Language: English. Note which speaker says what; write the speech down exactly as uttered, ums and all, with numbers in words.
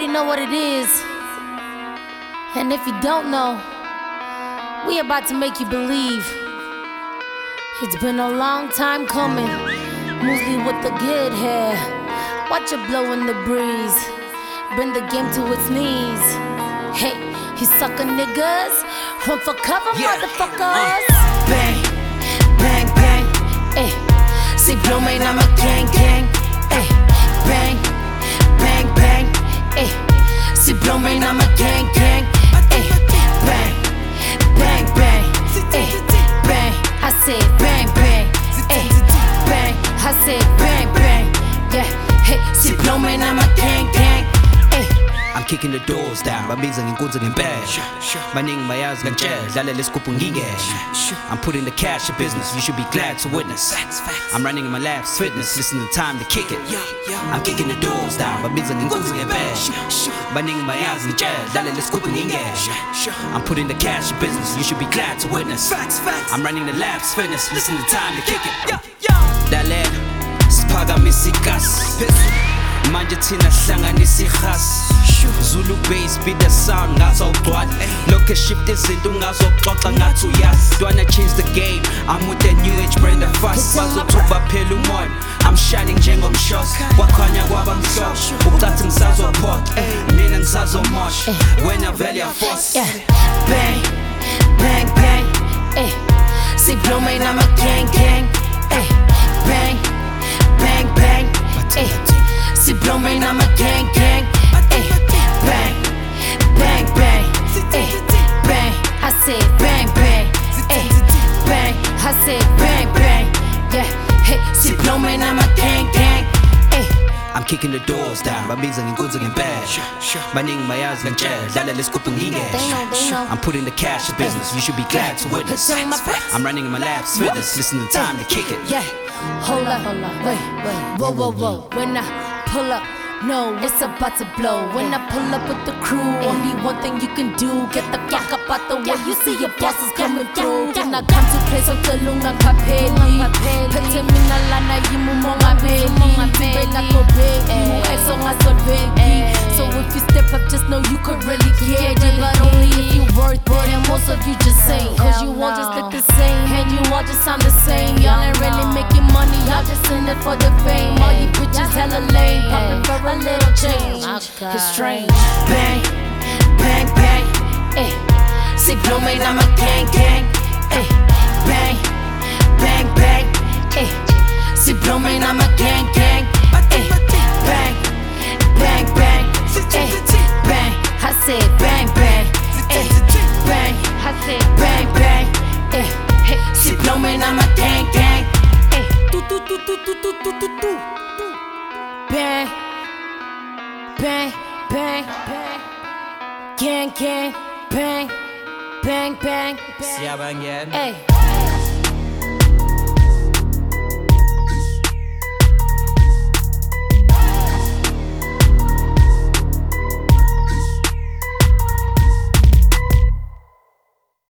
Speaker 1: already know what it is. And if you don't know, we about to make you believe. It's been a long time coming. Mostly with the good hair. Watch it blow in the breeze. Bring the game to its knees. Hey, you sucker niggas, run for cover, yeah. Motherfuckers. Uh. Bang, bang, bang. Eh. See, blow me, I'm a gang, gang. Eh. Bang, bang, bang. Eh. See, blow me, I'm a gang, gang. Eh. Bang, bang, bang. Eh. Bang, I said bang, bang. Eh. Bang, I said bang, bang. Yeah, hey, see, blow me, I'm a gang, gang.
Speaker 2: I'm kicking the doors down, babizang inkunzi ngempela. Maningi mayazi ngantshela, dlala lesigubhu ngingeke. I'm putting the cash in business, you should be glad to witness. I'm running my labs fitness, listen to time to kick it. I'm kicking the doors down, babizang inkunzi ngempela. Maningi mayazi ngantshela, dlala lesigubhu ngingeke. I'm putting the cash in business, you should be glad to witness. I'm running the labs fitness, listen to time to kick it. Dale, siphakamisa ikasi. Manje thina hlanganisa ihasi. Zulu bass beat the sound ngathi awugcwali. Lokho shift izinto ungazoxoxa ngathi uyazi. Dwana change the game, I'm with that new age brand of fuss. Bazothuba phela umoya, I'm shining njengomshosi. Kwakhanya kwaba mhlophe, ucathi ngisazophoqa. Mina ngisazomosha, wena vele yaforce.
Speaker 1: Bang, bang, bang. Eh. See, blow me, I'm a gang, gang. Eh. Bang, bang, bang. Eh. See, blow me, I'm a gang, gang. Eh. Bang, bang, bang. Eh. Bang, I said bang, bang. Eh. Bang, I said bang, bang. Yeah, hey, see, blow me, I'm a gang, gang. Eh.
Speaker 2: I'm kicking the doors down, babizang inkunzi ngempela. Maningi mayazi ngantshela, dlala lesigubhu ngingeke. I'm putting the cash in business, you should be glad to witness. I'm running my labs fitness, listen to time to kick it.
Speaker 1: Yeah, hold up, hold up, wait, wait, whoa, whoa, whoa. When I pull up, no, it's about to blow. When I pull up with the crew, only one thing you can do, get the fuck up out the way. You see your bosses coming through. When I come to place of the lunga kapeli, pete mina lana yimu monga beli, bela ko begi, eso ngaso begi. So if you step up, just know you could really get it, but only if you worth it. And most of you just saying, cause you all just look the same, and you all just sound the same. Y'all ain't really making money, y'all just in it for the fame. All you bitches hella lame, poppin' for a little change. It's strange. Bang, bang, bang. Eh. See, blow me, I'm a gang, gang. Eh. Bang, bang, bang. Eh. See, blow me, I'm a gang, gang. Eh. Bang, bang, bang. Eh. Bang, I said bang, bang. Eh. Bang, I said bang, bang. Eh. Hey, see, blow me, I'm a gang, gang. Eh. Do, do, do, do, do, do, do, do, do. Bang. Bang, bang, bang. Gang, gang, bang, bang, bang, bang.
Speaker 2: Siyabangena.
Speaker 1: Hey.